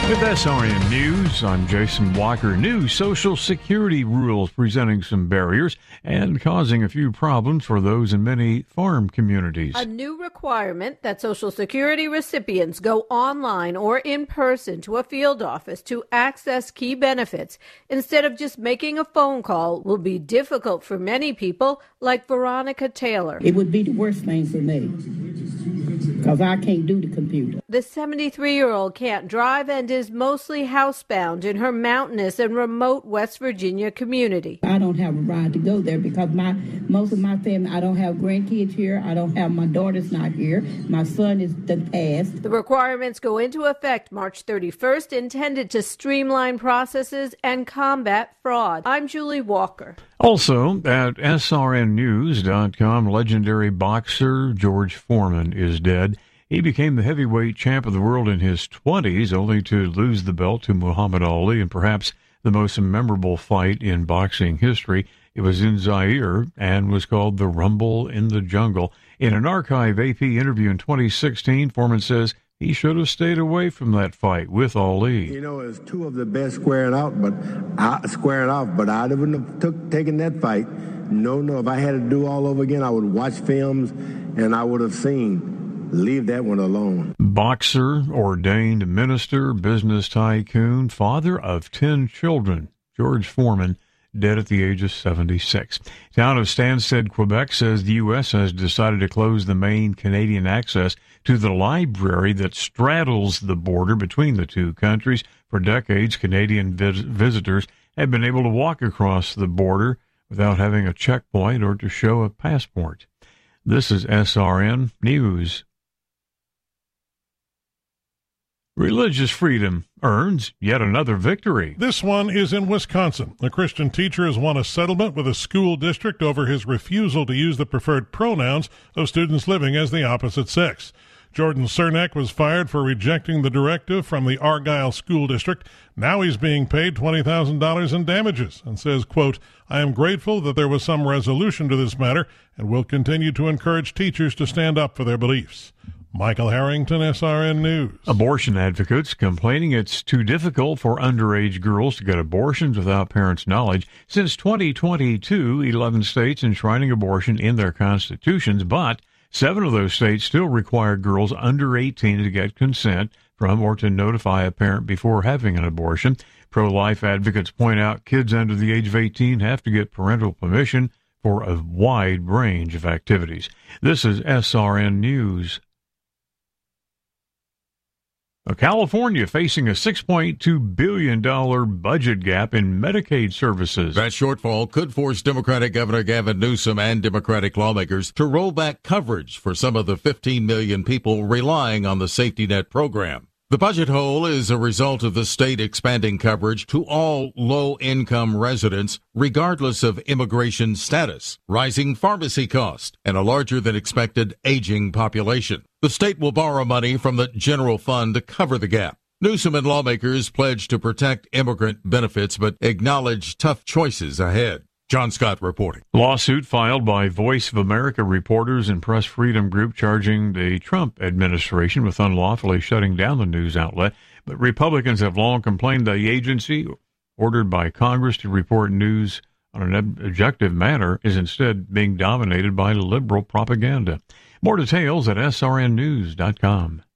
With SRN News, I'm Jason Walker. New Social Security rules presenting some barriers and causing a few problems for those in many farm communities. A new requirement that Social Security recipients go online or in person to a field office to access key benefits instead of just making a phone call will be difficult for many people, like Veronica Taylor. It would be the worst thing for me because I can't do the computer. The 73-year-old can't drive and is mostly housebound in her mountainous and remote West Virginia community. I don't have a ride to go there because most of my family, I don't have grandkids here. I don't have, my daughter's not here. My son is passed. The requirements go into effect March 31st, intended to streamline processes and combat fraud. I'm Julie Walker. Also, at srnnews.com, legendary boxer George Foreman is dead. He became the heavyweight champ of the world in his 20s, only to lose the belt to Muhammad Ali in perhaps the most memorable fight in boxing history. It was in Zaire and was called the Rumble in the Jungle. In an archive AP interview in 2016, Foreman says he should have stayed away from that fight with Ali. You know, it was two of the best squaring off, but I wouldn't have taken that fight. No. If I had to do all over again, I would watch films and I would have seen. Leave that one alone. Boxer, ordained minister, business tycoon, father of 10 children, George Foreman, dead at the age of 76. Town of Stansted, Quebec, says the U.S. has decided to close the main Canadian access to the library that straddles the border between the two countries. For decades, Canadian visitors have been able to walk across the border without having a checkpoint or to show a passport. This is SRN News. Religious freedom earns yet another victory. This one is in Wisconsin. A Christian teacher has won a settlement with a school district over his refusal to use the preferred pronouns of students living as the opposite sex. Jordan Cernak was fired for rejecting the directive from the Argyle School District. Now he's being paid $20,000 in damages and says, quote, I am grateful that there was some resolution to this matter and will continue to encourage teachers to stand up for their beliefs. Michael Harrington, SRN News. Abortion advocates complaining it's too difficult for underage girls to get abortions without parents' knowledge. Since 2022, 11 states enshrining abortion in their constitutions, but 7 of those states still require girls under 18 to get consent from or to notify a parent before having an abortion. Pro-life advocates point out kids under the age of 18 have to get parental permission for a wide range of activities. This is SRN News. California facing a $6.2 billion budget gap in Medicaid services. That shortfall could force Democratic Governor Gavin Newsom and Democratic lawmakers to roll back coverage for some of the 15 million people relying on the safety net program. The budget hole is a result of the state expanding coverage to all low-income residents, regardless of immigration status, rising pharmacy costs, and a larger-than-expected aging population. The state will borrow money from the general fund to cover the gap. Newsom and lawmakers pledge to protect immigrant benefits, but acknowledge tough choices ahead. John Scott reporting. Lawsuit filed by Voice of America reporters and Press Freedom Group charging the Trump administration with unlawfully shutting down the news outlet. But Republicans have long complained the agency, ordered by Congress to report news on an objective manner, is instead being dominated by liberal propaganda. More details at srnnews.com.